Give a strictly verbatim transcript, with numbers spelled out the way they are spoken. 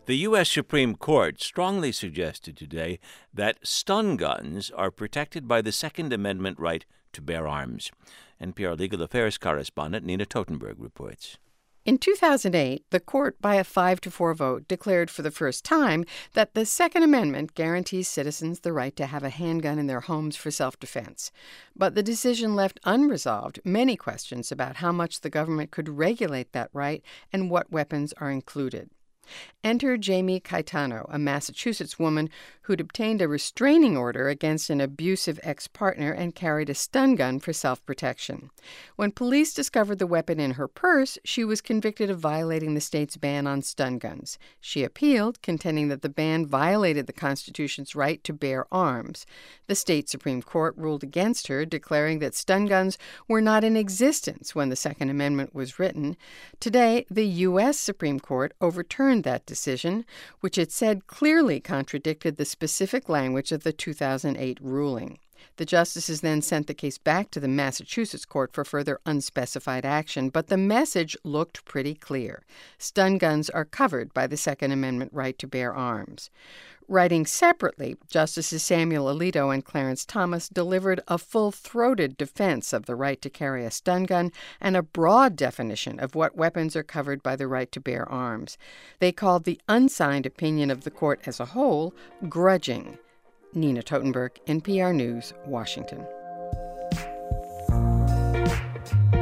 The U S Supreme Court strongly suggested today that stun guns are protected by the Second Amendment right to bear arms. N P R Legal Affairs correspondent Nina Totenberg reports. In two thousand eight, the court, by a five to four vote, declared for the first time that the Second Amendment guarantees citizens the right to have a handgun in their homes for self-defense. But the decision left unresolved many questions about how much the government could regulate that right and what weapons are included. Enter Jamie Caetano, a Massachusetts woman who'd obtained a restraining order against an abusive ex-partner and carried a stun gun for self-protection. When police discovered the weapon in her purse, she was convicted of violating the state's ban on stun guns. She appealed, contending that the ban violated the Constitution's right to bear arms. The state Supreme Court ruled against her, declaring that stun guns were not in existence when the Second Amendment was written. Today, the U S Supreme Court overturned that decision, which it said clearly contradicted the specific language of the two thousand eight ruling. The justices then sent the case back to the Massachusetts court for further unspecified action, but the message looked pretty clear. Stun guns are covered by the Second Amendment right to bear arms. Writing separately, Justices Samuel Alito and Clarence Thomas delivered a full-throated defense of the right to carry a stun gun and a broad definition of what weapons are covered by the right to bear arms. They called the unsigned opinion of the court as a whole grudging. Nina Totenberg, N P R News, Washington.